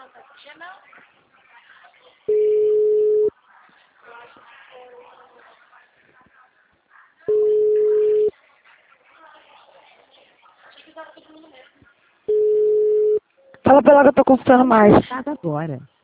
Fala pra ela que eu tô consultando mais. Agora.